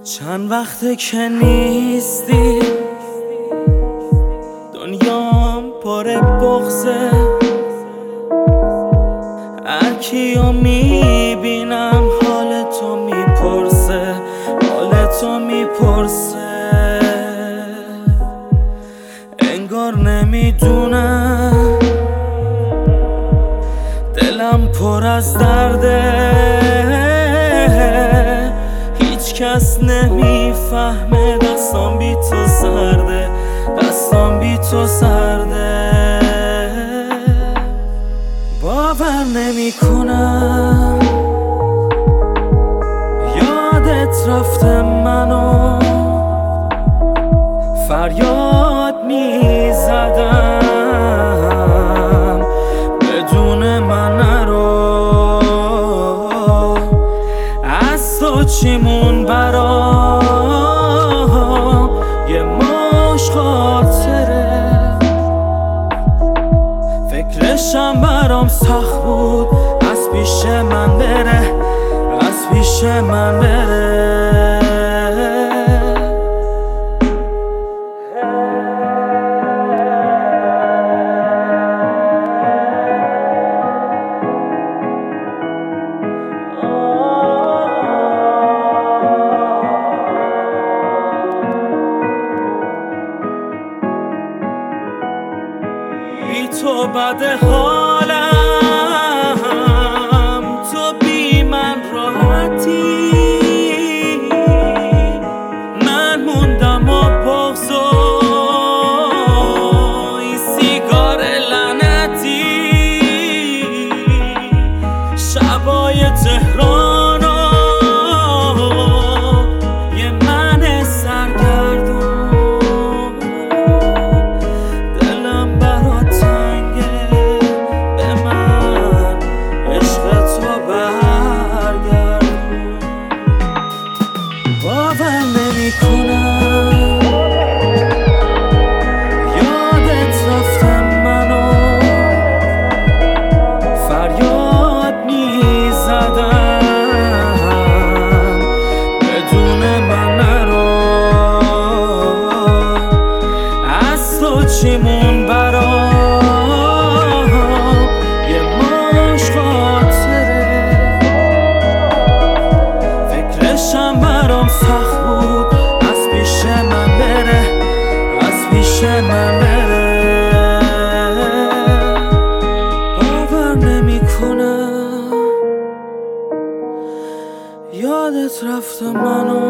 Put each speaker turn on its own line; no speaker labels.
چند وقته که نیستی، دنیام پر بغضه. هر کیو میبینم حالتو میپرسه، حالتو میپرسه. انگار نمیدونم دلم پر از درده، هیچ کس نمیفهمه. دستام بی تو سرده، دستام بی تو سرده. باور نمی کنم یادت رفته منو، فریاد می زدم بدون من نرو. از تو چیمون برام یه مش خاطره، فکرشم برام سخت بود. از پیش من بره، از پیش من بره. بی تو بد حالم، تو بی من راحتی. من موندم و بغض و این سیگار لعنتی. شبای تهران و یه من سرگردون، دلم برات تنگه. به من عشق تو برگردون. باور نمی کنم یادت رفته منو، فریاد می زدم بدون من نرو. از تو چیمون برام یه مش خاطره، فکرشم برام سخت بود. از پیش من بره، از پیش من بره. باور نمی کنم یادت رفته منو،